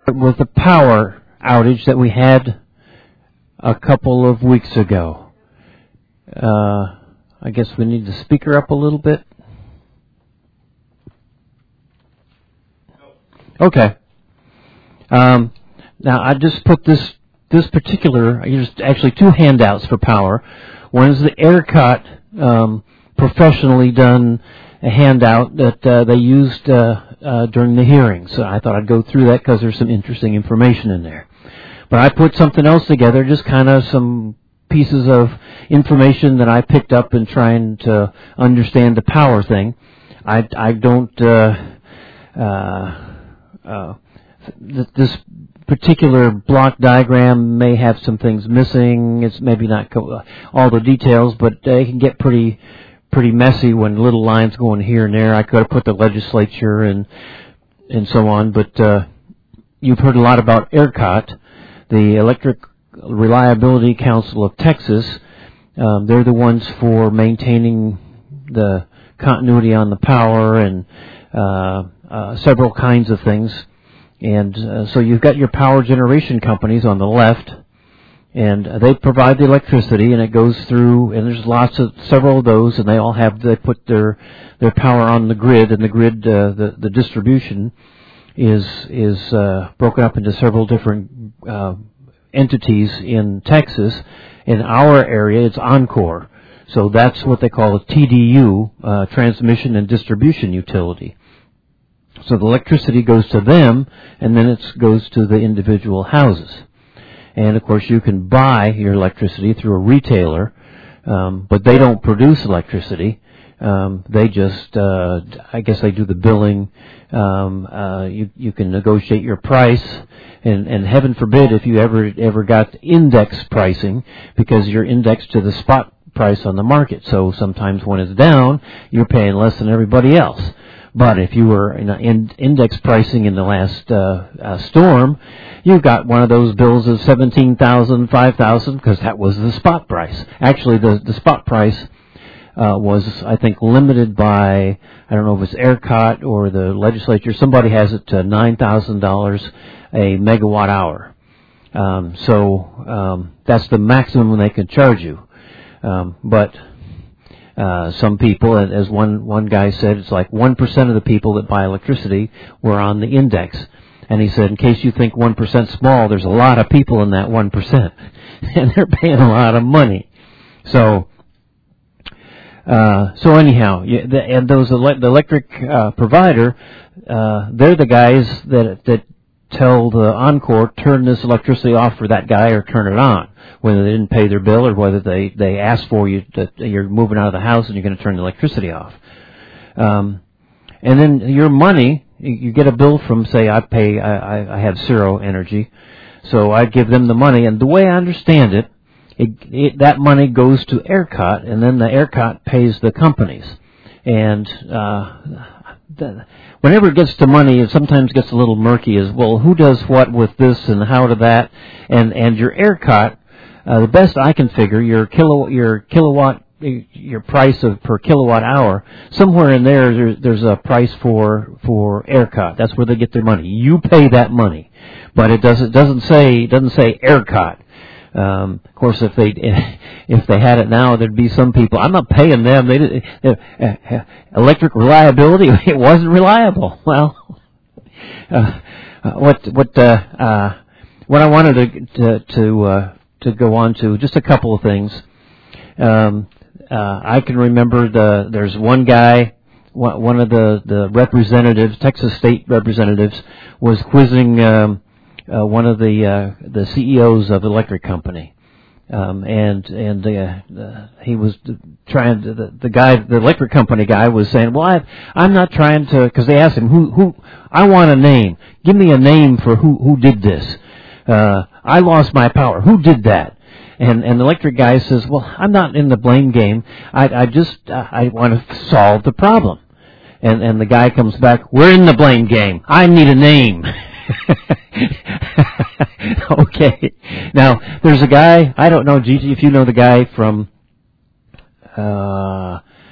with the power outage that we had a couple of weeks ago. I guess we need to speak her up a little bit. Okay. Now I just put this particular, there's actually two handouts for power. One is the ERCOT professionally done a handout that they used during the hearing. So I thought I'd go through that because there's some interesting information in there. But I put something else together, just kind of some pieces of information that I picked up in trying to understand the power thing. I don't this particular block diagram may have some things missing. It's maybe not all the details, but they can get pretty messy when little lines going here and there. I could have put the legislature and so on, but you've heard a lot about ERCOT, the Electric Reliability Council of Texas. They're the ones for maintaining the continuity on the power and several kinds of things. And so you've got your power generation companies on the left, and they provide the electricity, and it goes through, and there's several of those, and they put their power on the grid, and the grid, the distribution is broken up into several different entities in Texas. In our area, it's Oncor. So that's what they call a TDU, Transmission and Distribution Utility. So the electricity goes to them, and then it goes to the individual houses. And, of course, you can buy your electricity through a retailer, but they don't produce electricity. They just, I guess they do the billing. You can negotiate your price, and heaven forbid if you ever got index pricing, because you're indexed to the spot price on the market. So sometimes when it's down, you're paying less than everybody else. But if you were in index pricing in the last storm, you got one of those bills of $17,000, $5,000, because that was the spot price. Actually, the spot price was, I think, limited by, I don't know if it's ERCOT or the legislature. Somebody has it to $9,000 a megawatt hour. So that's the maximum they can charge you. But some people, as one guy said, it's like 1% of the people that buy electricity were on the index. And he said, in case you think 1% small, there's a lot of people in that 1%. And they're paying a lot of money. So anyhow, and the electric provider, they're the guys that tell the Oncor, turn this electricity off for that guy or turn it on, whether they didn't pay their bill or whether they asked for you that you're moving out of the house and you're going to turn the electricity off. And then your money, you get a bill from, say, I have Zero Energy, so I give them the money, and the way I understand it, that money goes to ERCOT, and then the ERCOT pays the companies. And whenever it gets to money, it sometimes gets a little murky as, well, who does what with this and how to that? And your ERCOT, the best I can figure, your price per kilowatt hour, somewhere in there's a price for ERCOT. That's where they get their money. You pay that money, but it doesn't say ERCOT. Of course, if they had it now, there'd be some people. I'm not paying them. Electric reliability. It wasn't reliable. Well, what I wanted to go on to, just a couple of things. I can remember there's one guy, one of the representatives, Texas state representatives, was quizzing one of the CEOs of the electric company, and he was trying to, the electric company guy was saying, well, I'm not trying to, because they asked him who I want a name, give me a name for who did this. I lost my power. Who did that? And the electric guy says, well, I'm not in the blame game. I want to solve the problem. And the guy comes back, we're in the blame game. I need a name. Okay. Now, there's a guy, I don't know, Gigi, if you know the guy from,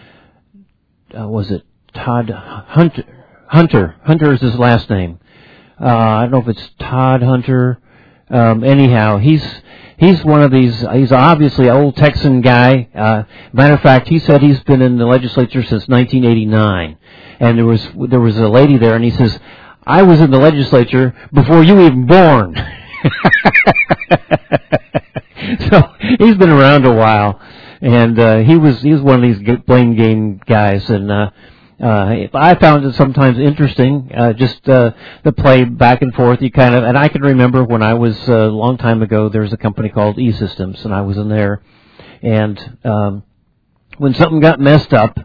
was it Todd Hunter? Hunter is his last name. I don't know if it's Todd Hunter. Anyhow, he's one of these. He's obviously an old Texan guy. Matter of fact, he said he's been in the legislature since 1989, and there was a lady there, and he says, "I was in the legislature before you were even born." So he's been around a while, and he was one of these blame game guys, and I found it sometimes interesting, just the play back and forth. You kind of, and I can remember when I was a long time ago, there was a company called E-Systems, and I was in there, and when something got messed up,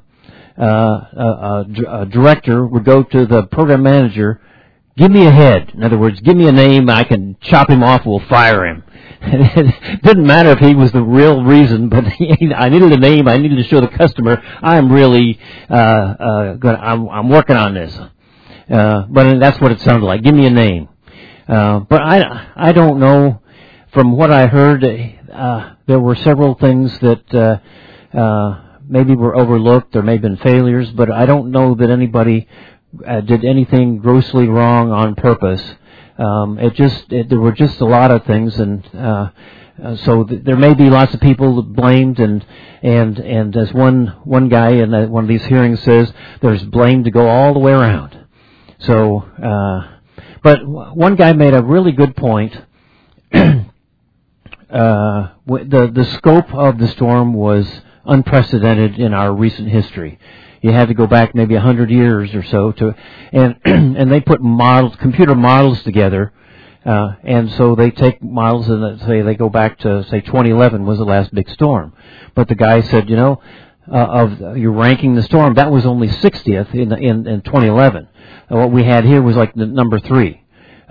a director would go to the program manager, "Give me a head." In other words, give me a name, I can chop him off, we'll fire him. It didn't matter if he was the real reason, but I needed a name. I needed to show the customer I'm really I'm working on this. But that's what it sounded like. Give me a name. But I don't know. From what I heard, there were several things that maybe were overlooked. There may have been failures, but I don't know that anybody did anything grossly wrong on purpose. There were just a lot of things, and so there may be lots of people blamed, and as one guy in one of these hearings says, there's blame to go all the way around. So, but one guy made a really good point. The scope of the storm was unprecedented in our recent history. You had to go back maybe 100 years or so and they put computer models together, and so they take models and say they go back to, say, 2011 was the last big storm. But the guy said, you're ranking the storm, that was only 60th in 2011. What we had here was like the number 3.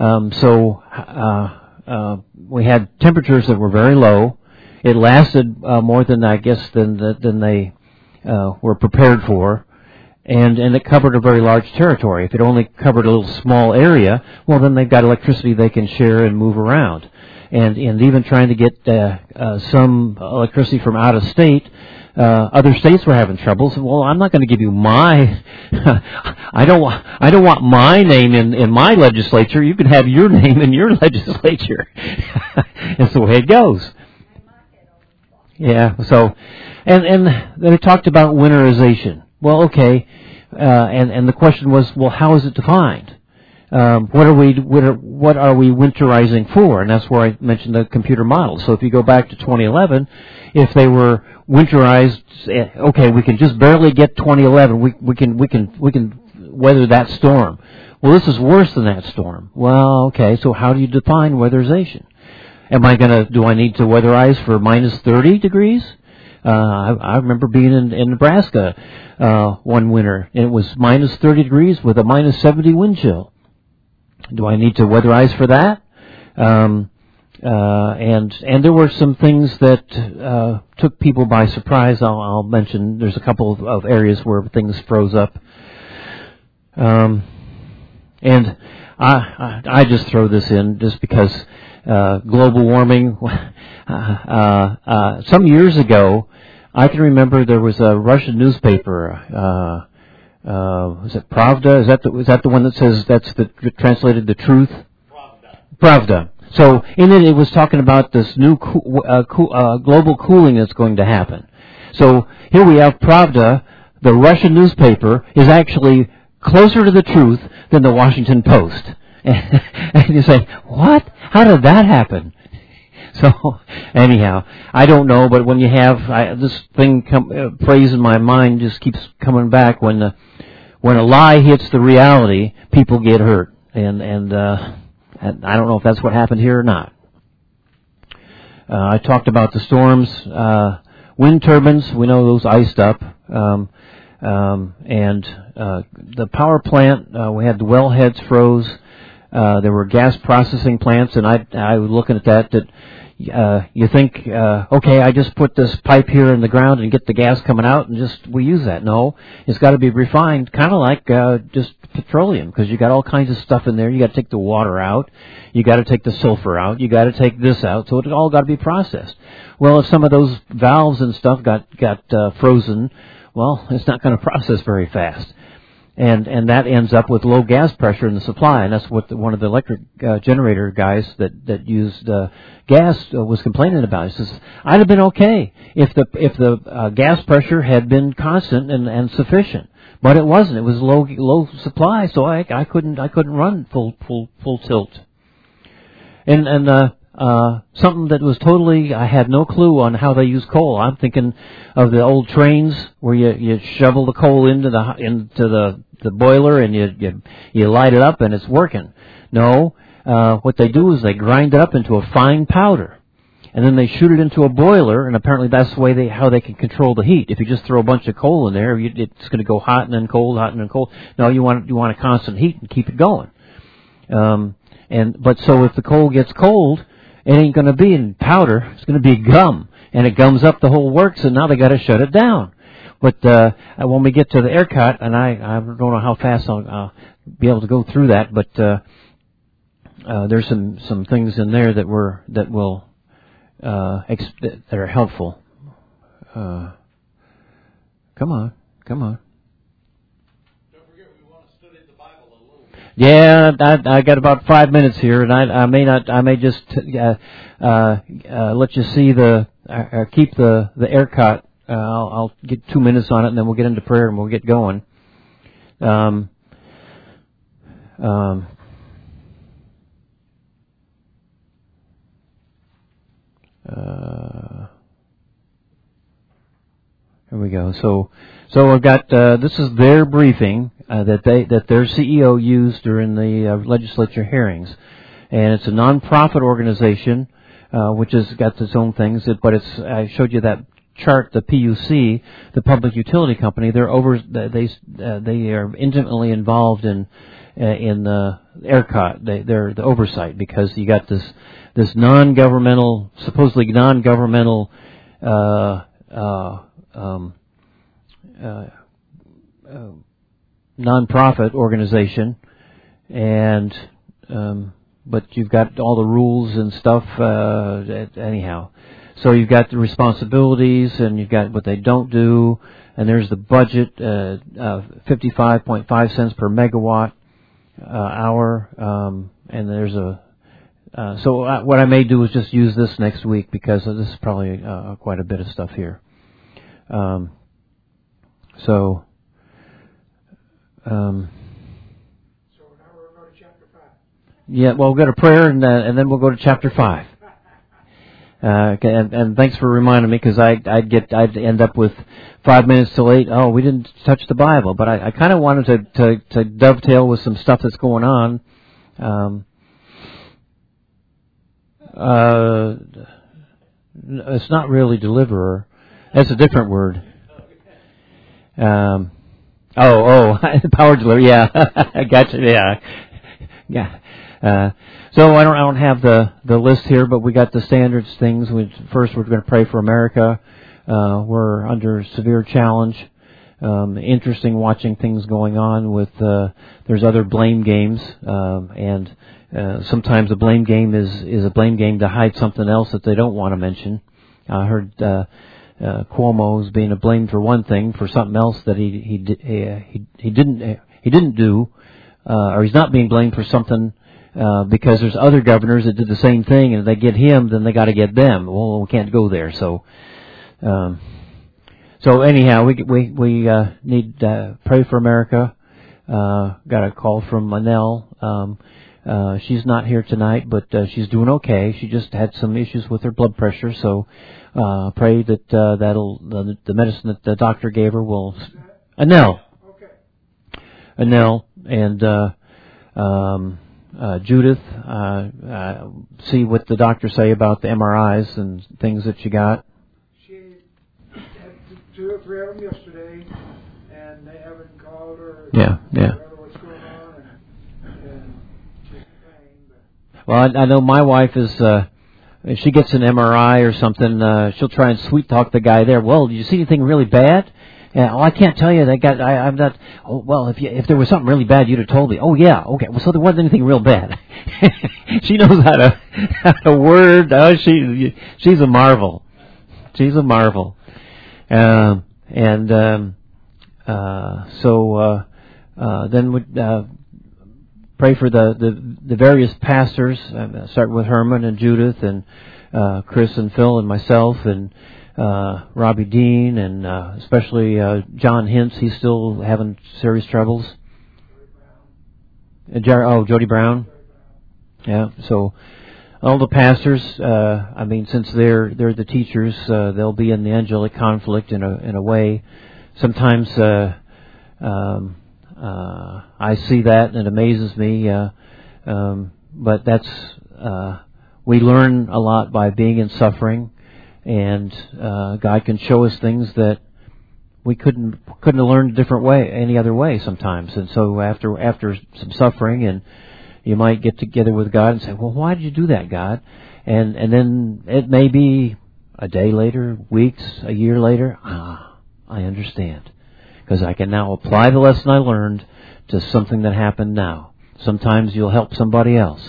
We had temperatures that were very low. It lasted more than than they were prepared for, and it covered a very large territory. If it only covered a little small area, well, then they've got electricity they can share and move around. And even trying to get some electricity from out of state, other states were having trouble. So, well, I'm not going to give you my I don't want my name in my legislature. You can have your name in your legislature. That's the way it goes. Yeah, so, and they talked about winterization. Well, okay, and the question was, well, how is it defined? What are we winterizing for? And that's where I mentioned the computer models. So if you go back to 2011, if they were winterized, okay, we can just barely get 2011. We can weather that storm. Well, this is worse than that storm. Well, okay, so how do you define weatherization? Do I need to weatherize for minus 30 degrees? I remember being in Nebraska one winter, and it was minus 30 degrees with a minus 70 wind chill. Do I need to weatherize for that? And there were some things that took people by surprise. I'll mention there's a couple of areas where things froze up. And I just throw this in just because global warming. Some years ago, I can remember there was a Russian newspaper. Was it Pravda? Is that the one that says translated the truth? Pravda. So in it was talking about this new global cooling that's going to happen. So here we have Pravda, the Russian newspaper, is actually closer to the truth than the Washington Post. And you say, what? How did that happen? So, anyhow, I don't know, but when you have this thing phrase in my mind just keeps coming back. When a lie hits the reality, people get hurt, and I don't know if that's what happened here or not. I talked about the storms, wind turbines. We know those iced up, and the power plant. We had the wellheads froze. There were gas processing plants, and I was looking at that you think, okay, I just put this pipe here in the ground and get the gas coming out and we use that. No, it's got to be refined, kind of like just petroleum, because you got all kinds of stuff in there. You got to take the water out, you got to take the sulfur out, you got to take this out, so it all got to be processed. Well, if some of those valves and stuff got frozen, well, it's not going to process very fast. and that ends up with low gas pressure in the supply, and that's what one of the electric generator guys that used gas was complaining about. He says, "I'd have been okay if the gas pressure had been constant and sufficient, but it wasn't. It was low supply, so I couldn't run full tilt." And something that was totally, I had no clue on how they use coal. I'm thinking of the old trains where you shovel the coal into the boiler and you light it up and it's working. No, what they do is they grind it up into a fine powder, and then they shoot it into a boiler, and apparently that's the way how they can control the heat. If you just throw a bunch of coal in there, it's going to go hot and then cold, hot and then cold. No, you want a constant heat and keep it going. But so if the coal gets cold, it ain't going to be in powder. It's going to be gum, and it gums up the whole works. And now they got to shut it down. But when we get to the ERCOT, and I don't know how fast I'll be able to go through that, but there's some things in there that are helpful. Come on. Yeah, I got about 5 minutes here, and I may just let you see keep the ERCOT. I'll get 2 minutes on it, and then we'll get into prayer and we'll get going. Here we go. So I've got this is their briefing that their CEO used during the legislature hearings, and it's a nonprofit organization which has got its own things. But I showed you that chart, the PUC, the Public Utility Company. They are intimately involved in the ERCOT. They're the oversight, because you got this non-governmental, supposedly non-governmental nonprofit organization, and but you've got all the rules and stuff anyhow. So you've got the responsibilities, and you've got what they don't do, and there's the budget, 55.5 cents per megawatt hour, and there's what I may do is just use this next week, because this is probably quite a bit of stuff here. So now we'll go to chapter 5. Yeah, well, we'll go to prayer, and then we'll go to chapter 5. And thanks for reminding me, because I'd end up with 5 minutes till 8. Oh, we didn't touch the Bible, but I kind of wanted to dovetail with some stuff that's going on. It's not really deliverer. That's a different word. Power deliverer. Yeah, I got you. Yeah. So I don't have the list here, but we got the standards things. First, we're going to pray for America. We're under severe challenge. Interesting watching things going on with. There's other blame games, and sometimes a blame game is a blame game to hide something else that they don't want to mention. I heard Cuomo's being blamed for one thing for something else that he didn't do, or he's not being blamed for something because there's other governors that did the same thing, and if they get him, then they got to get them. Well, we can't go there. So anyhow, we need to pray for America. Got a call from Manel. She's not here tonight, but she's doing okay. She just had some issues with her blood pressure, so pray that the medicine that the doctor gave her will. Anel. Okay. Anel and Judith. See what the doctors say about the MRIs and things that she got. She had 2 or 3 of them yesterday, and they haven't called her. Yeah. What's going on? And she's praying. Well, I know my wife is. If she gets an MRI or something, she'll try and sweet talk the guy there. Well, did you see anything really bad? I can't tell you. I'm not. Oh, well, if there was something really bad, you'd have told me. Oh, yeah, okay. Well, so there wasn't anything real bad. She knows how to word. Oh, she's a marvel. She's a marvel. Then we'd pray for the various pastors. Start with Herman and Judith and Chris and Phil and myself and Robbie Dean and especially John Hintz. He's still having serious troubles. Jody Brown. Yeah. So all the pastors. Since they're the teachers, they'll be in the angelic conflict in a way. Sometimes I see that and it amazes me. But that's we learn a lot by being in suffering, and God can show us things that we couldn't have learned a different way, any other way sometimes. And so after some suffering, and you might get together with God and say, well, why did you do that, God? And then it may be a day later, weeks, a year later, I understand. Because I can now apply the lesson I learned to something that happened now. Sometimes you'll help somebody else.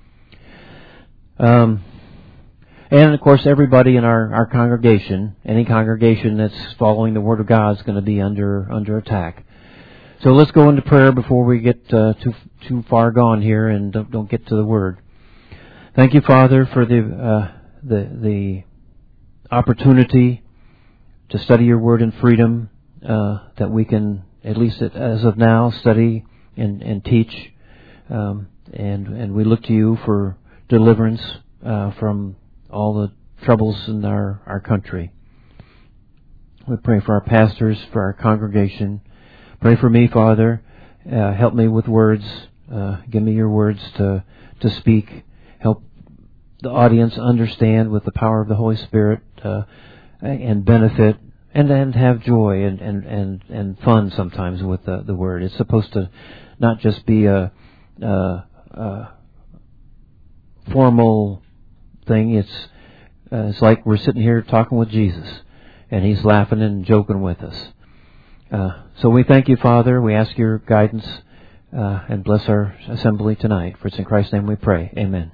And of course, everybody in our congregation, any congregation that's following the Word of God is going to be under attack. So let's go into prayer before we get too far gone here and don't get to the Word. Thank you, Father, for the opportunity to study your Word in freedom, that we can, at least as of now, study and teach, and we look to you for deliverance from all the troubles in our country. We pray for our pastors, for our congregation. Pray for me, Father. Help me with words. Give me your words to speak. Help the audience understand with the power of the Holy Spirit, and benefit, and then have joy and fun sometimes with the Word. It's supposed to not just be a formal thing. It's like we're sitting here talking with Jesus, and He's laughing and joking with us. So we thank you, Father. We ask your guidance and bless our assembly tonight. For it's in Christ's name we pray. Amen.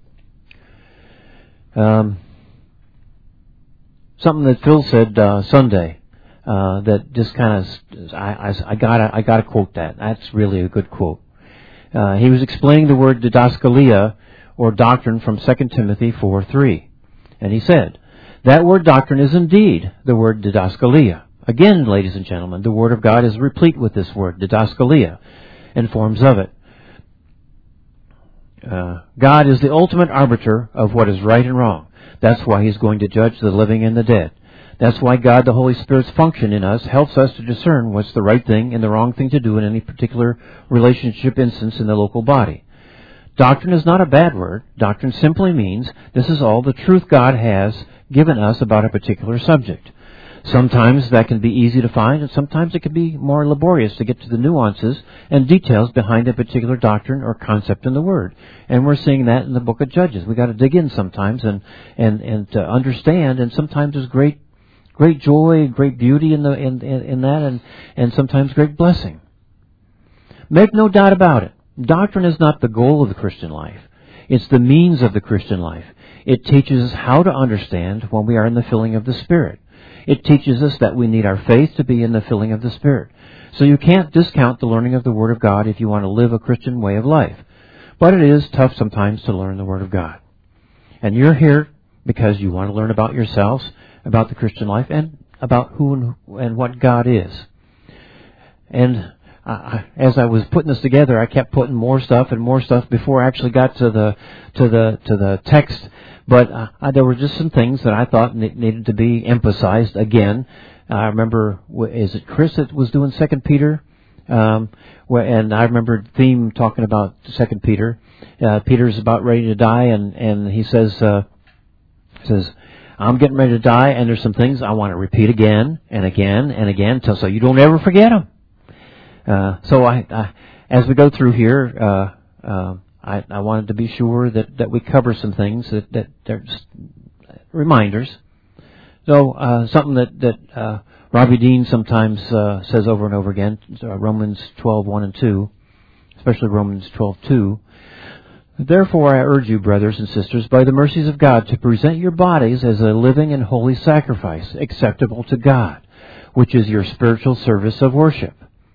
Something that Phil said Sunday that just kind of I gotta quote that. That's really a good quote. He was explaining the word didaskalia, or doctrine, from 2 Timothy 4:3, and he said, that word doctrine is indeed the word didaskalia. Again, ladies and gentlemen, the Word of God is replete with this word, didaskalia, and forms of it. God is the ultimate arbiter of what is right and wrong. That's why He's going to judge the living and the dead. That's why God, the Holy Spirit's function in us, helps us to discern what's the right thing and the wrong thing to do in any particular relationship instance in the local body. Doctrine is not a bad word. Doctrine simply means this is all the truth God has given us about a particular subject. Sometimes that can be easy to find, and sometimes it can be more laborious to get to the nuances and details behind a particular doctrine or concept in the Word. And we're seeing that in the book of Judges. We've got to dig in sometimes and to understand, and sometimes there's great joy, great beauty in that, and sometimes great blessing. Make no doubt about it. Doctrine is not the goal of the Christian life. It's the means of the Christian life. It teaches us how to understand when we are in the filling of the Spirit. It teaches us that we need our faith to be in the filling of the Spirit. So you can't discount the learning of the Word of God if you want to live a Christian way of life. But it is tough sometimes to learn the Word of God. And you're here because you want to learn about yourselves, about the Christian life, and about who and what God is. And as I was putting this together, I kept putting more stuff before I actually got to the text. But there were just some things that I thought needed to be emphasized again. I remember, is it Chris that was doing 2 Peter? And I remember Theme talking about 2 Peter. Peter's about ready to die, and he says, I'm getting ready to die, and there's some things I want to repeat again and again and again, so you don't ever forget them. So I as we go through here, I wanted to be sure that we cover some things that they're just reminders. So something that Robbie Dean sometimes says over and over again, Romans 12:1 and 2, especially Romans 12:2. Therefore I urge you, brothers and sisters, by the mercies of God, to present your bodies as a living and holy sacrifice, acceptable to God, which is your spiritual service of worship.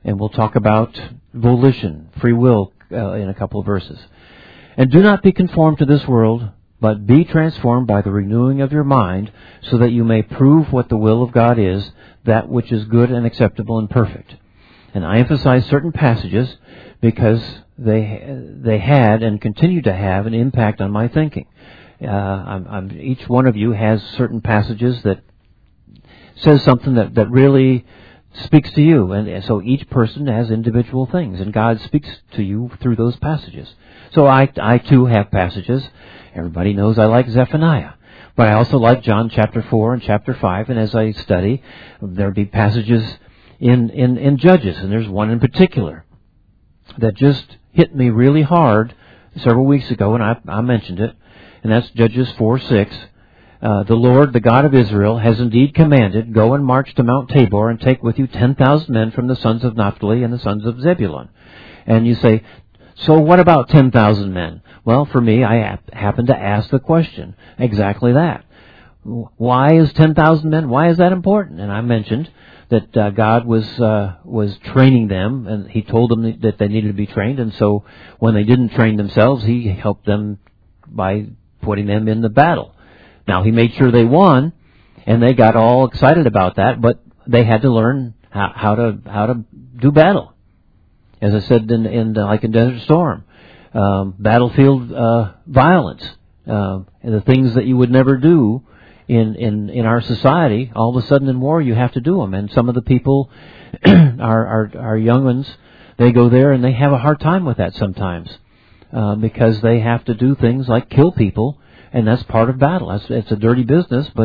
And we'll talk about volition, free will, in a couple of verses. And do not be conformed to this world, but be transformed by the renewing of your mind, so that you may prove what the will of God is, that which is good and acceptable and perfect. And I emphasize certain passages because they had and continue to have an impact on my thinking. Each one of you has certain passages that says something that really speaks to you, and so each person has individual things, and God speaks to you through those passages. So I too have passages. Everybody knows I like Zephaniah, but I also like John chapter 4 and chapter 5, and as I study, there'll be passages in Judges, and there's one in particular that just hit me really hard several weeks ago, and I mentioned it, and that's Judges 4:6. The Lord, the God of Israel, has indeed commanded, go and march to Mount Tabor and take with you 10,000 men from the sons of Naphtali and the sons of Zebulun. And you say, so what about 10,000 men? Well, for me, I happen to ask the question, exactly that. Why is 10,000 men? Why is that important? And I mentioned that God was training them, and He told them that they needed to be trained, and so when they didn't train themselves, He helped them by putting them in the battle. Now, He made sure they won, and they got all excited about that, but they had to learn how to do battle. As I said like in Desert Storm, battlefield violence, and the things that you would never do in our society, all of a sudden in war you have to do them. And some of the people, our young ones, they go there and they have a hard time with that sometimes, because they have to do things like kill people. And that's part of battle. It's a dirty business, but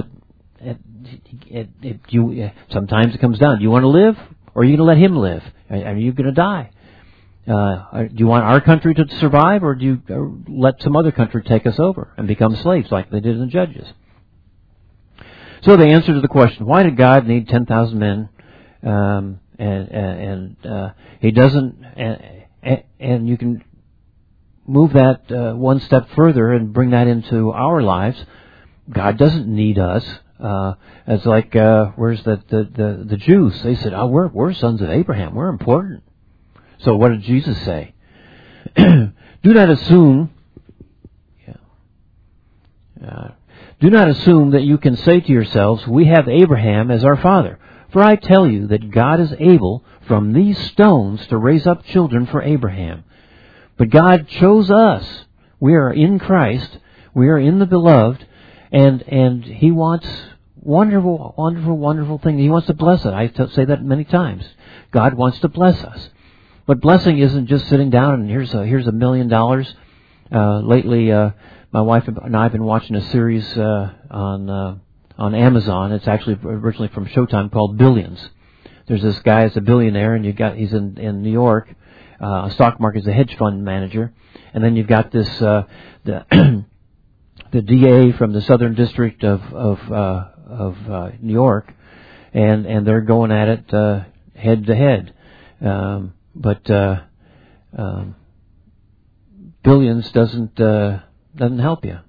sometimes it comes down. Do you want to live, or are you going to let him live? Are you going to die? Do you want our country to survive, or do you let some other country take us over and become slaves like they did in the Judges? So the answer to the question, why did God need 10,000 men? He doesn't, and you can move that one step further and bring that into our lives. God doesn't need us. It's like where's the Jews? They said, we're sons of Abraham. We're important. So what did Jesus say? Do not assume that you can say to yourselves, we have Abraham as our father. For I tell you that God is able from these stones to raise up children for Abraham. But God chose us. We are in Christ. We are in the Beloved. And He wants wonderful, wonderful, wonderful things. He wants to bless us. I say that many times. God wants to bless us. But blessing isn't just sitting down and here's $1 million. Lately, my wife and I have been watching a series on Amazon. It's actually originally from Showtime called Billions. There's this guy that's a billionaire, and he's in New York. Stock market is a hedge fund manager, and then you've got this the DA from the Southern District of New York, and they're going at it head to head. But Billions doesn't help you.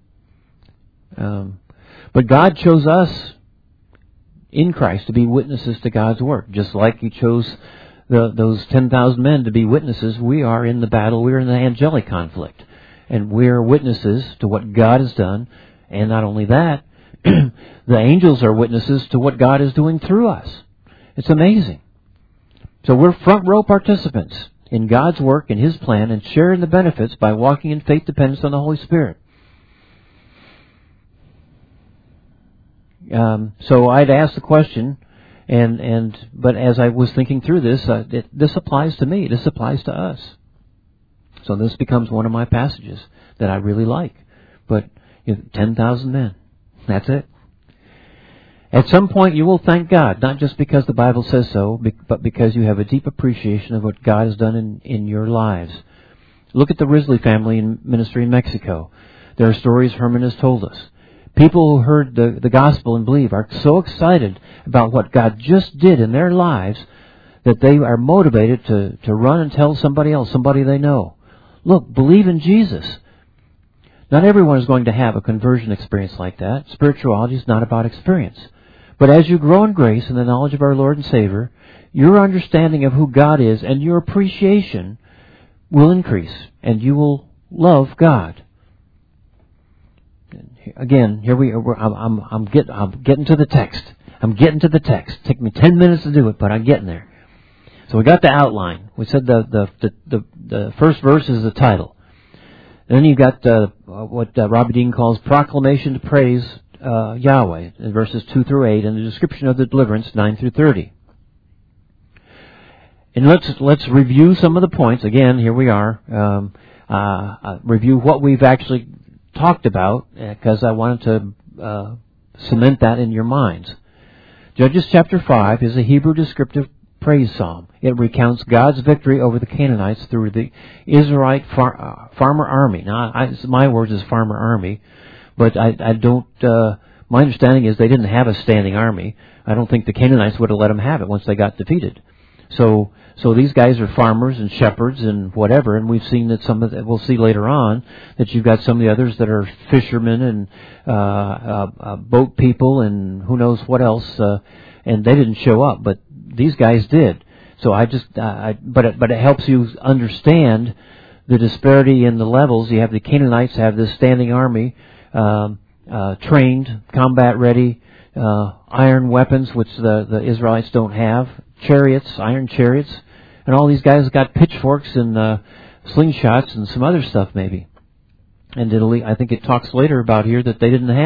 But God chose us in Christ to be witnesses to God's work, just like He chose those 10,000 men to be witnesses. We are in the battle. We are in the angelic conflict. And we are witnesses to what God has done. And not only that, the angels are witnesses to what God is doing through us. It's amazing. So we're front row participants in God's work and His plan, and sharing the benefits by walking in faith dependence on the Holy Spirit. So I'd ask the question, but as I was thinking through this, this applies to me. This applies to us. So this becomes one of my passages that I really like. But 10,000 men, that's it. At some point you will thank God, not just because the Bible says so, but because you have a deep appreciation of what God has done in your lives. Look at the Risley family in ministry in Mexico. There are stories Herman has told us. People who heard the gospel and believe are so excited about what God just did in their lives that they are motivated to run and tell somebody else, somebody they know. Look, believe in Jesus. Not everyone is going to have a conversion experience like that. Spirituality is not about experience. But as you grow in grace and the knowledge of our Lord and Savior, your understanding of who God is and your appreciation will increase, and you will love God. Again, here we are. I'm getting to the text. I'm getting to the text. Take me 10 minutes to do it, but I'm getting there. So we got the outline. We said the first verse is the title. Then you got what Robbie Dean calls proclamation to praise Yahweh in verses 2 through 8, and the description of the deliverance 9 through 30. And let's review some of the points. Again, here we are. Review what we've actually talked about, because I wanted to cement that in your minds. Judges chapter 5 is a Hebrew descriptive praise psalm. It recounts God's victory over the Canaanites through the Israelite farmer army. Now, my words is farmer army, but I don't. My understanding is they didn't have a standing army. I don't think the Canaanites would have let them have it once they got defeated. So these guys are farmers and shepherds and whatever, and we've seen that we'll see later on that you've got some of the others that are fishermen and boat people and who knows what else, and they didn't show up, but these guys did. So but it helps you understand the disparity in the levels. You have the Canaanites have this standing army, trained, combat ready, iron weapons, which the Israelites don't have, chariots, iron chariots, and all these guys got pitchforks and slingshots and some other stuff maybe. And I think it talks later about here that they didn't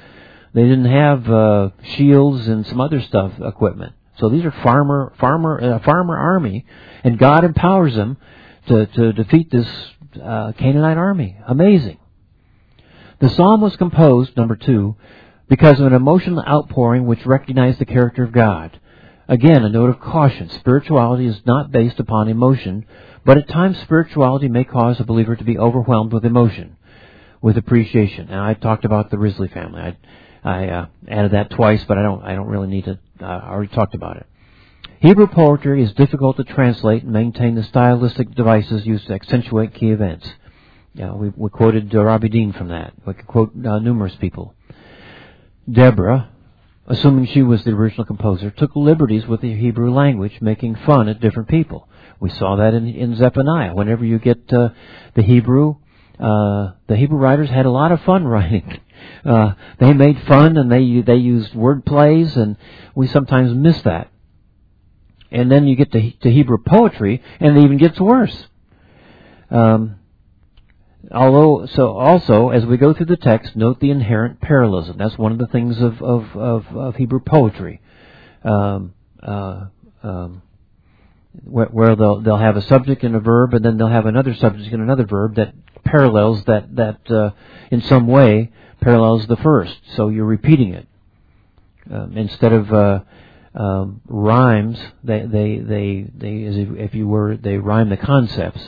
have shields and some other stuff, equipment. So these are farmer army, and God empowers them to defeat this Canaanite army. Amazing. The psalm was composed, number 2, because of an emotional outpouring which recognized the character of God. Again, a note of caution. Spirituality is not based upon emotion, but at times spirituality may cause a believer to be overwhelmed with emotion, with appreciation. And I talked about the Risley family. I added that twice, but I don't really need to. I already talked about it. Hebrew poetry is difficult to translate and maintain the stylistic devices used to accentuate key events. We quoted Robbie Dean from that. We could quote numerous people. Deborah, assuming she was the original composer, took liberties with the Hebrew language, making fun at different people. We saw that in Zephaniah. Whenever you get the Hebrew writers had a lot of fun writing. They made fun, and they used word plays, and we sometimes miss that. And then you get to Hebrew poetry, and it even gets worse. Also, as we go through the text, note the inherent parallelism. That's one of the things of Hebrew poetry, where they'll have a subject and a verb, and then they'll have another subject and another verb that parallels that in some way parallels the first. So you're repeating it instead of rhymes. They as if you were, they rhyme the concepts.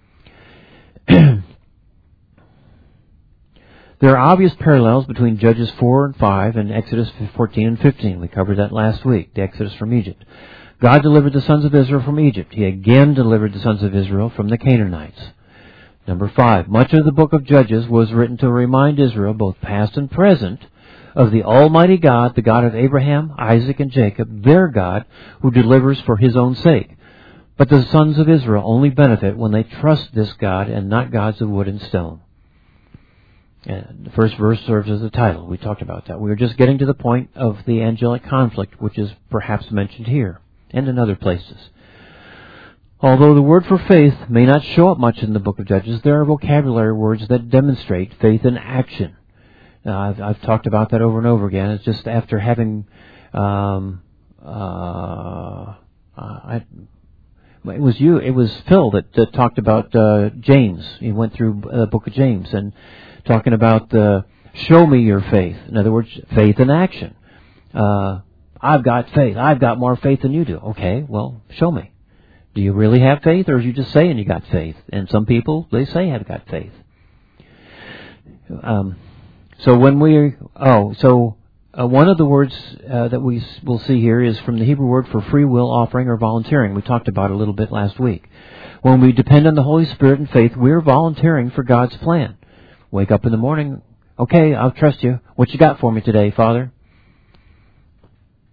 There are obvious parallels between Judges 4 and 5 and Exodus 14 and 15. We covered that last week, the Exodus from Egypt. God delivered the sons of Israel from Egypt. He again delivered the sons of Israel from the Canaanites. Number 5, much of the book of Judges was written to remind Israel, both past and present, of the Almighty God, the God of Abraham, Isaac, and Jacob, their God, who delivers for His own sake. But the sons of Israel only benefit when they trust this God and not gods of wood and stone. And the first verse serves as a title. We talked about that. We were just getting to the point of the angelic conflict, which is perhaps mentioned here and in other places. Although the word for faith may not show up much in the book of Judges, there are vocabulary words that demonstrate faith in action. I've talked about that over and over again. It's just after having it was Phil that talked about James. He went through the book of James and talking about show me your faith. In other words, faith in action. I've got faith. I've got more faith than you do. Okay, well, show me. Do you really have faith, or are you just saying you got faith? And some people, they say I've got faith. One of the words that we will see here is from the Hebrew word for free will offering or volunteering. We talked about it a little bit last week. When we depend on the Holy Spirit and faith, we're volunteering for God's plan. Wake up in the morning. Okay, I'll trust you. What you got for me today, Father?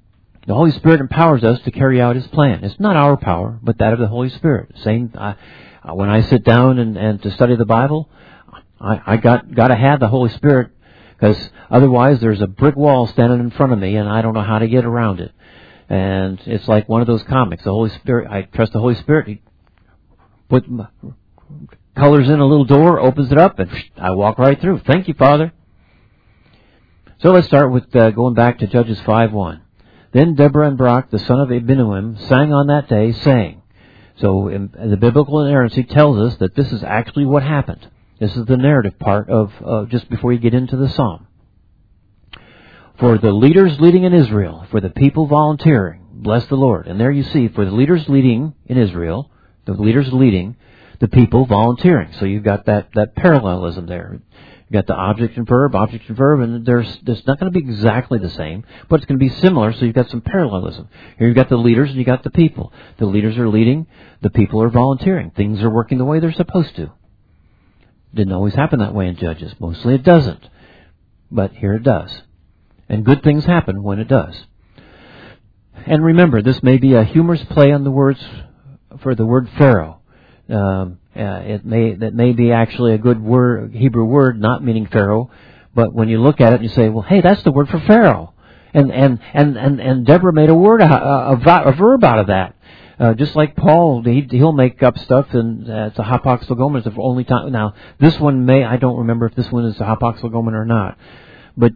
The Holy Spirit empowers us to carry out His plan. It's not our power, but that of the Holy Spirit. When I sit down and to study the Bible, I got to have the Holy Spirit, because otherwise there's a brick wall standing in front of me, and I don't know how to get around it. And it's like one of those comics. The Holy Spirit, I trust the Holy Spirit. He put colors in a little door, opens it up, and I walk right through. Thank you, Father. So let's start with going back to Judges 5:1. Then Deborah and Barak, the son of Abinoam, sang on that day, saying. So the biblical inerrancy tells us that this is actually what happened. This is the narrative part of just before you get into the psalm. For the leaders leading in Israel, for the people volunteering, bless the Lord. And there you see, for the leaders leading in Israel, the leaders leading, the people volunteering. So you've got that parallelism there. You've got the object and verb, and there's not going to be exactly the same, but it's going to be similar, so you've got some parallelism. Here you've got the leaders and you've got the people. The leaders are leading, the people are volunteering. Things are working the way they're supposed to. Didn't always happen that way in Judges. Mostly it doesn't. But here it does. And good things happen when it does. And remember, this may be a humorous play on the words for the word Pharaoh. That may be actually a good word, Hebrew word, not meaning Pharaoh, but when you look at it and you say, well, hey, that's the word for Pharaoh. And Deborah made a verb out of that. Just like Paul, he'll make up stuff, and it's a hapax-legomen. It's the only time. Now, this one I don't remember if this one is a hapax-legomen or not, but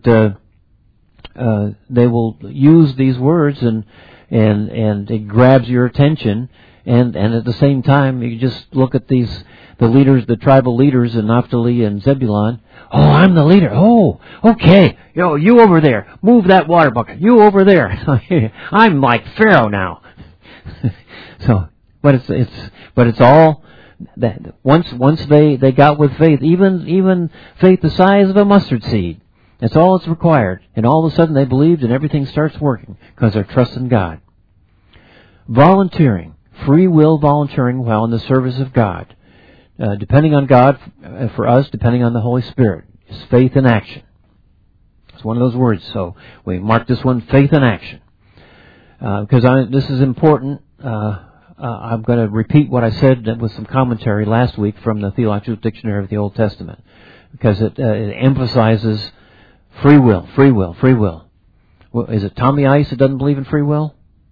they will use these words, and it grabs your attention, and at the same time, you just look at the leaders, the tribal leaders in Naphtali and Zebulun. Oh, I'm the leader. Oh, okay. You over there. Move that water bucket. You over there. I'm like Pharaoh now. So, but it's all that once they got with faith, even faith the size of a mustard seed. That's all that's required. And all of a sudden they believed, and everything starts working because they're trusting God. Volunteering, free will volunteering while in the service of God. Depending on God, for us, depending on the Holy Spirit, is faith in action. It's one of those words. So we mark this one, faith in action. Because this is important. I'm going to repeat what I said with some commentary last week from the Theological Dictionary of the Old Testament, because it emphasizes free will. Well, is it Tommy Ice that doesn't believe in free will?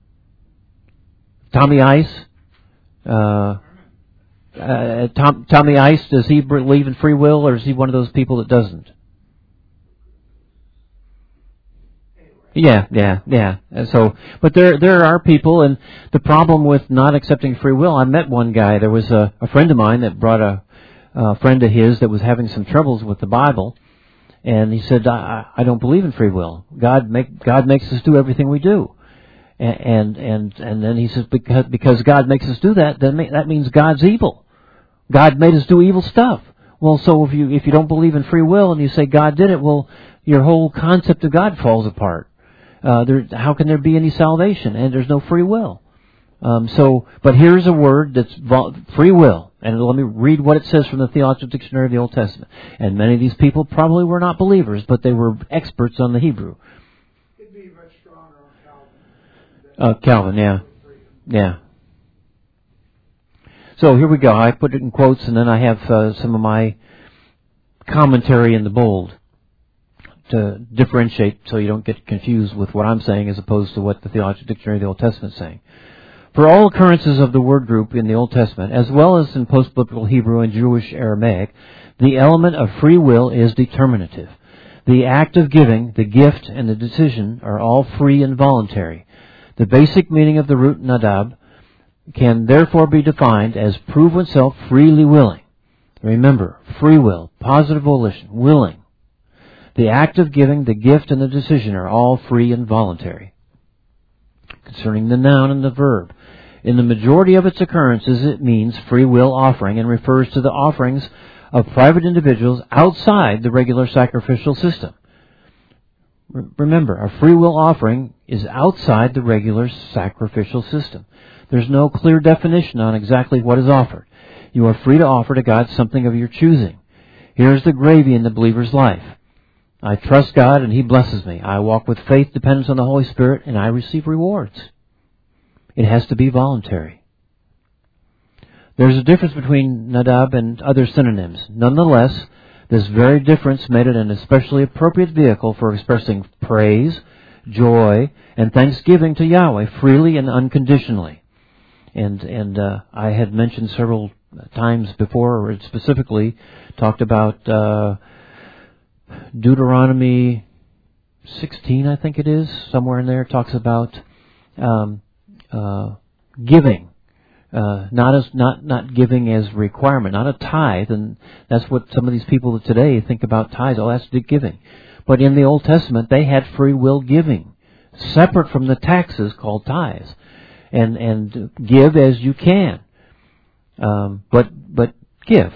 Tommy Ice? Tommy Ice, does he believe in free will, or is he one of those people that doesn't? Yeah. And so, but there are people, and the problem with not accepting free will, I met one guy. There was a friend of mine that brought a friend of his that was having some troubles with the Bible, and he said, I don't believe in free will. God makes us do everything we do, and then he says, because God makes us do that, then that means God's evil. God made us do evil stuff. Well, so if you don't believe in free will and you say God did it, well, your whole concept of God falls apart. How can there be any salvation? And there's no free will. But here's a word that's free will. And let me read what it says from the Theological Dictionary of the Old Testament. And many of these people probably were not believers, but they were experts on the Hebrew. It'd be much stronger on Calvin. Calvin, yeah. So here we go. I put it in quotes, and then I have some of my commentary in the bold to differentiate so you don't get confused with what I'm saying as opposed to what the Theological Dictionary of the Old Testament is saying. For all occurrences of the word group in the Old Testament, as well as in post-biblical Hebrew and Jewish Aramaic, the element of free will is determinative. The act of giving, the gift, and the decision are all free and voluntary. The basic meaning of the root nadab can therefore be defined as prove oneself freely willing. Remember, free will, positive volition, willing. The act of giving, the gift, and the decision are all free and voluntary. Concerning the noun and the verb, in the majority of its occurrences it means free will offering and refers to the offerings of private individuals outside the regular sacrificial system. Remember, a free will offering is outside the regular sacrificial system. There's no clear definition on exactly what is offered. You are free to offer to God something of your choosing. Here's the gravy in the believer's life. I trust God and He blesses me. I walk with faith, dependence on the Holy Spirit, and I receive rewards. It has to be voluntary. There's a difference between Nadab and other synonyms. Nonetheless, this very difference made it an especially appropriate vehicle for expressing praise, joy, and thanksgiving to Yahweh freely and unconditionally. And I had mentioned several times before, or specifically talked about Deuteronomy 16, I think it is, somewhere in there, talks about giving. Not giving as requirement, not a tithe, and that's what some of these people today think about tithes. Oh, that's the giving. But in the Old Testament, they had free will giving, separate from the taxes called tithes, and give as you can, but give.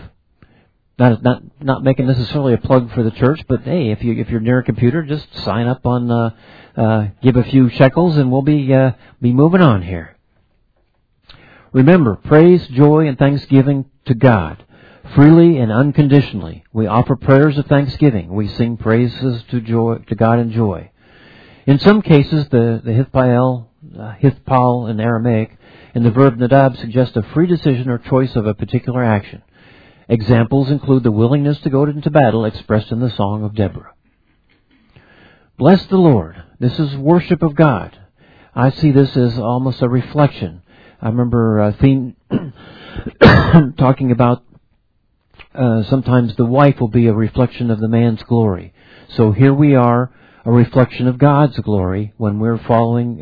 Not making necessarily a plug for the church, but hey, if you're near a computer, just sign up on give a few shekels, and we'll be moving on here. Remember, praise, joy, and thanksgiving to God, freely and unconditionally. We offer prayers of thanksgiving. We sing praises to God in joy. In some cases, the hithpal in Aramaic, and the verb nadab suggest a free decision or choice of a particular action. Examples include the willingness to go into battle expressed in the Song of Deborah. Bless the Lord. This is worship of God. I see this as almost a reflection. I remember Theme talking about sometimes the wife will be a reflection of the man's glory. So here we are, a reflection of God's glory when we're following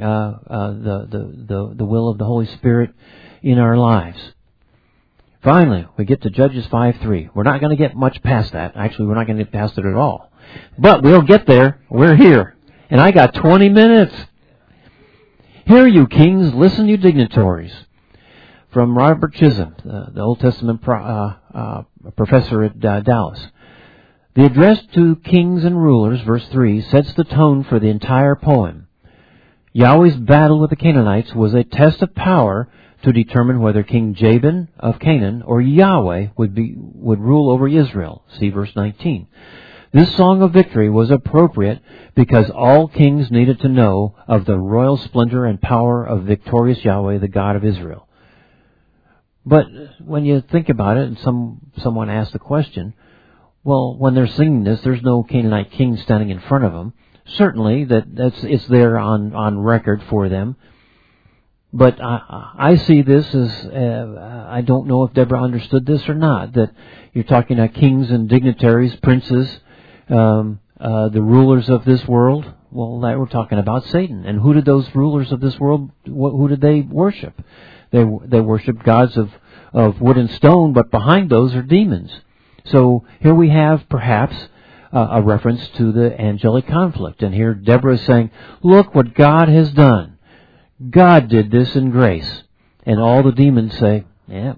the will of the Holy Spirit in our lives. Finally, we get to Judges 5:3. We're not going to get much past that. Actually, we're not going to get past it at all. But we'll get there. We're here. And I got 20 minutes. Hear you kings, listen you dignitaries. From Robert Chisholm, the Old Testament professor at Dallas. The address to kings and rulers, verse 3, sets the tone for the entire poem. Yahweh's battle with the Canaanites was a test of power to determine whether King Jabin of Canaan or Yahweh would rule over Israel. See verse 19. This song of victory was appropriate because all kings needed to know of the royal splendor and power of victorious Yahweh, the God of Israel. But when you think about it, and someone asked the question, well, when they're singing this, there's no Canaanite king standing in front of them. Certainly, it's there on record for them. But I see this as, I don't know if Deborah understood this or not, that you're talking about kings and dignitaries, princes, the rulers of this world. Well, that we're talking about Satan. And who did those rulers of this world, who did they worship? They worship gods of wood and stone, but behind those are demons. So here we have perhaps a reference to the angelic conflict. And here Deborah is saying, look what God has done. God did this in grace. And all the demons say, yeah.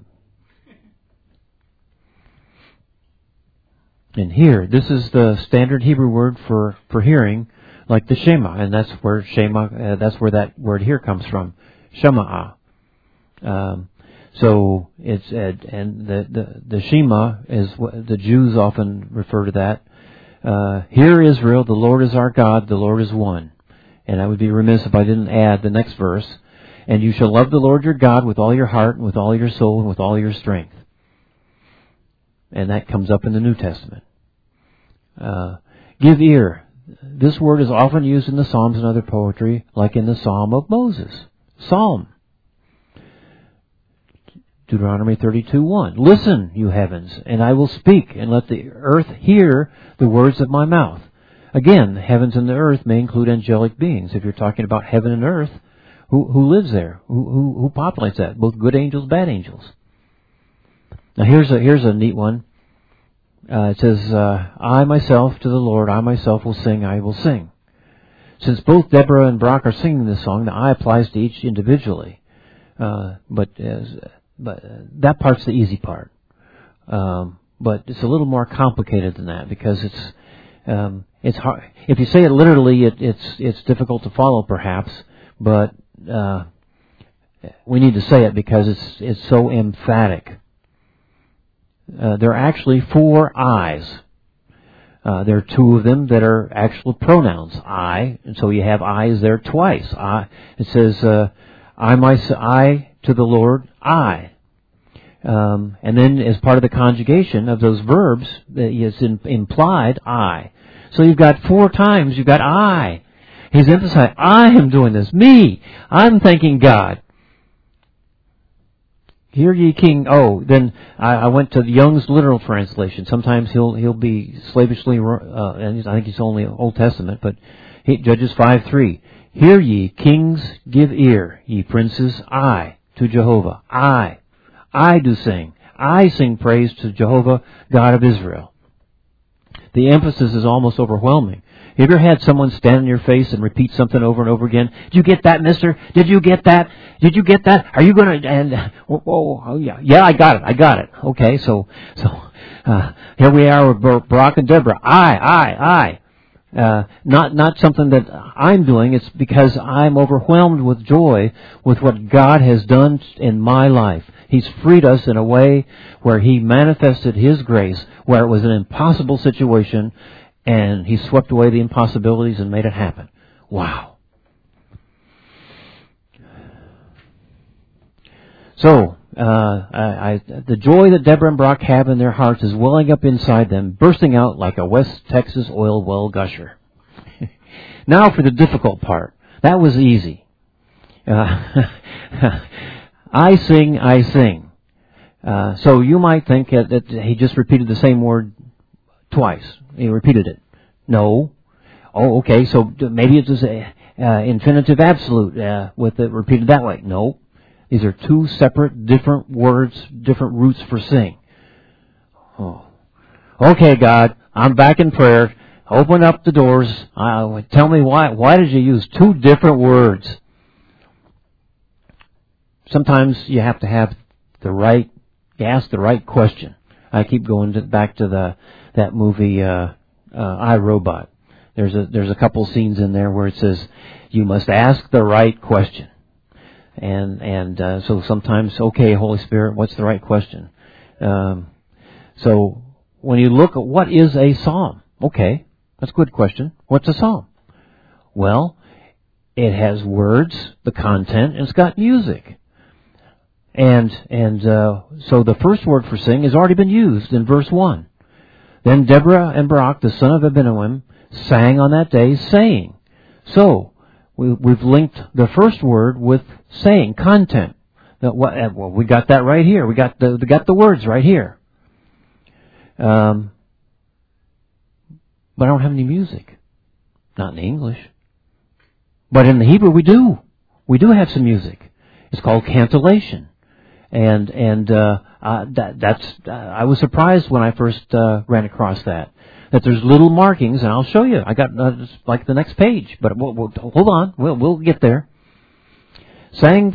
And here, this is the standard Hebrew word for hearing, like the Shema, and that's where that word here comes from, Shema. So it's and the Shema is what the Jews often refer to that. Hear Israel, the Lord is our God, the Lord is one. And I would be remiss if I didn't add the next verse. And you shall love the Lord your God with all your heart, and with all your soul, and with all your strength. And that comes up in the New Testament. Give ear. This word is often used in the Psalms and other poetry, like in the Psalm of Moses. Psalm. Deuteronomy 32:1. Listen, you heavens, and I will speak, and let the earth hear the words of my mouth. Again, the heavens and the earth may include angelic beings. If you're talking about heaven and earth, who lives there? Who populates that? Both good angels, bad angels. Now here's a neat one. It says, I myself to the Lord, I myself will sing, I will sing. Since both Deborah and Barak are singing this song, the I applies to each individually. But that part's the easy part. But it's a little more complicated than that because it's hard. If you say it literally, it's difficult to follow, perhaps. But we need to say it because it's so emphatic. There are actually 4 I's. There are two of them that are actual pronouns, I, and so you have I is there twice. It says, I to the Lord, I. And then as part of the conjugation of those verbs, it's implied I. So you've got 4 times, you've got I. He's emphasizing, I am doing this, me. I'm thanking God. Hear ye King. Oh, then I went to Young's literal translation. Sometimes he'll be slavishly, and I think he's only Old Testament, but Judges 5:3. Hear ye kings, give ear, ye princes, I to Jehovah. I do sing. I sing praise to Jehovah, God of Israel. The emphasis is almost overwhelming. Have you ever had someone stand in your face and repeat something over and over again? Did you get that, mister? Did you get that? Did you get that? Are you going to... And oh, yeah. Yeah, I got it. Okay, so here we are with Barak and Deborah. I. Not something that I'm doing. It's because I'm overwhelmed with joy with what God has done in my life. He's freed us in a way where He manifested His grace, where it was an impossible situation, and He swept away the impossibilities and made it happen. Wow. So, the joy that Deborah and Barak have in their hearts is welling up inside them, bursting out like a West Texas oil well gusher. Now for the difficult part. That was easy. I sing. So you might think that he just repeated the same word twice. He repeated it. No. Oh, okay, so maybe it was infinitive absolute with it repeated that way. No. These are 2 separate, different words, different roots for sing. Oh. Okay, God, I'm back in prayer. Open up the doors. Tell me why did you use 2 different words? Sometimes you have to have ask the right question. I keep going back to that movie, I, Robot. There's a couple scenes in there where it says, you must ask the right question. And so sometimes, okay, Holy Spirit, what's the right question? So when you look at what is a psalm, okay, that's a good question. What's a psalm? Well, it has words, the content, and it's got music. And so the first word for sing has already been used in verse 1. Then Deborah and Barak, the son of Abinoam, sang on that day, saying. So we've linked the first word with saying, content. Well, we got that right here. We got the words right here. But I don't have any music. Not in English. But in the Hebrew we do. We do have some music. It's called cantillation. And I was surprised when I first ran across that there's little markings, and I'll show you. I got like the next page, but we'll hold on. We'll get there. So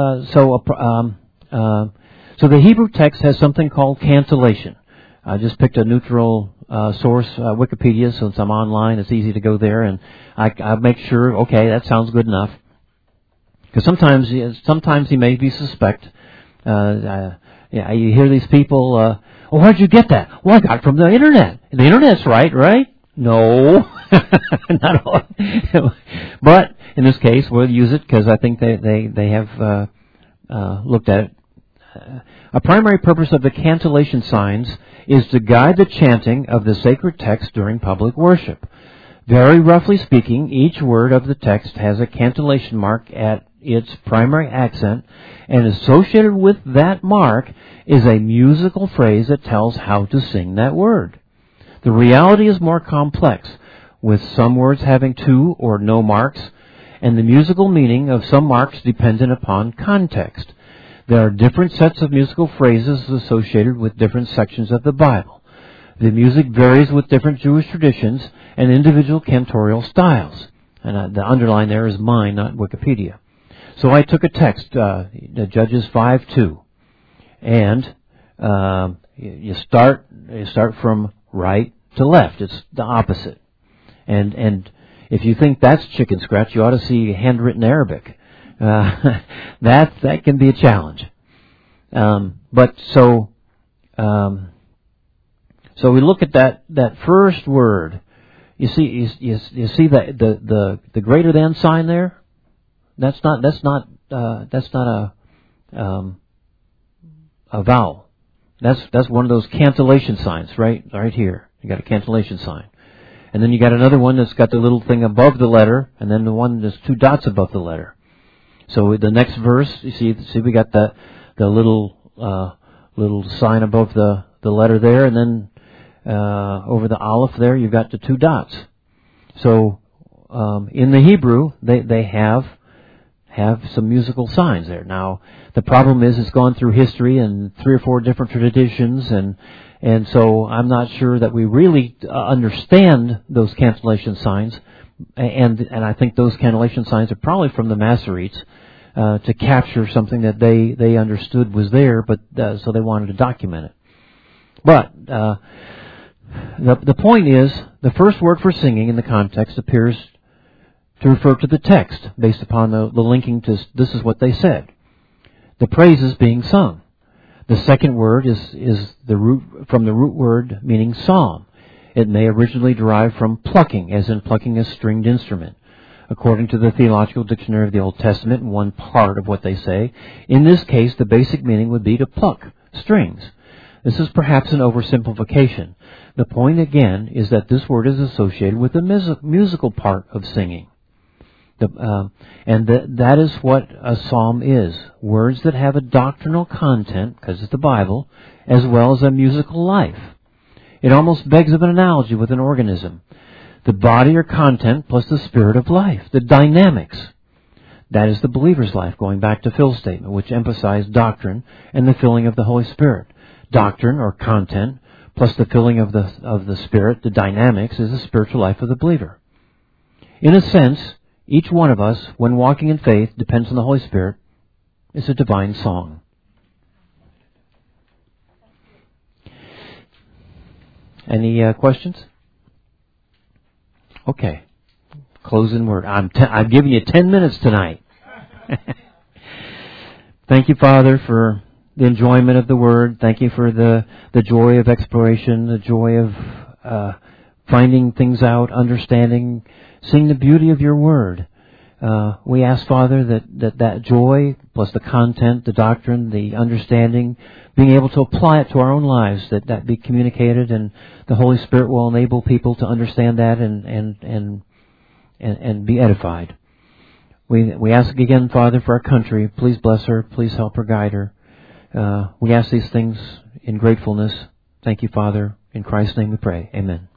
the Hebrew text has something called cantillation. I just picked a neutral source, Wikipedia, since I'm online. It's easy to go there, and I make sure. Okay, that sounds good enough. Because sometimes you may be suspect. You hear these people, oh, where'd you get that? Well, I got it from the internet. The internet's right? No. Not all. But in this case, we'll use it because I think they have looked at it. A primary purpose of the cantillation signs is to guide the chanting of the sacred text during public worship. Very roughly speaking, each word of the text has a cantillation mark at its primary accent, and associated with that mark is a musical phrase that tells how to sing that word. The reality is more complex, with some words having 2 or no marks, and the musical meaning of some marks dependent upon context. There are different sets of musical phrases associated with different sections of the Bible. The music varies with different Jewish traditions and individual cantorial styles. And the underline there is mine, not Wikipedia. So I took a text, Judges 5:2, and you start from right to left. It's the opposite. And if you think that's chicken scratch, you ought to see handwritten Arabic. That can be a challenge. So So we look at that first word. You see the greater than sign there. That's not a vowel. That's one of those cancellation signs, right here. You got a cancellation sign. And then you got another one that's got the little thing above the letter, and then the one that's 2 dots above the letter. So the next verse, you see we got the little sign above the letter there, and then over the aleph there, you've got the 2 dots. So in the Hebrew, they have some musical signs there. Now, the problem is it's gone through history and 3 or 4 different traditions, and so I'm not sure that we really understand those cancellation signs, and I think those cancellation signs are probably from the Masoretes to capture something that they understood was there, but so they wanted to document it. But the point is, the first word for singing in the context appears to refer to the text, based upon the linking to this is what they said. The praises being sung. The second word is the root from the root word meaning psalm. It may originally derive from plucking, as in plucking a stringed instrument. According to the Theological Dictionary of the Old Testament, one part of what they say, in this case the basic meaning would be to pluck strings. This is perhaps an oversimplification. The point again is that this word is associated with the musical part of singing. That is what a psalm is. Words that have a doctrinal content, because it's the Bible, as well as a musical life. It almost begs of an analogy with an organism. The body or content plus the spirit of life, the dynamics. That is the believer's life, going back to Phil's statement, which emphasized doctrine and the filling of the Holy Spirit. Doctrine or content plus the filling of the Spirit, the dynamics, is the spiritual life of the believer. In a sense, each one of us, when walking in faith, depends on the Holy Spirit, is a divine song. Any questions? Okay. Closing word. I'm giving you 10 minutes tonight. Thank you, Father, for the enjoyment of the Word. Thank you for the joy of exploration, the joy of finding things out, understanding, seeing the beauty of your Word. We ask, Father, that joy, plus the content, the doctrine, the understanding, being able to apply it to our own lives, that be communicated, and the Holy Spirit will enable people to understand that and be edified. We ask again, Father, for our country. Please bless her. Please help her, guide her. We ask these things in gratefulness. Thank you, Father. In Christ's name we pray. Amen.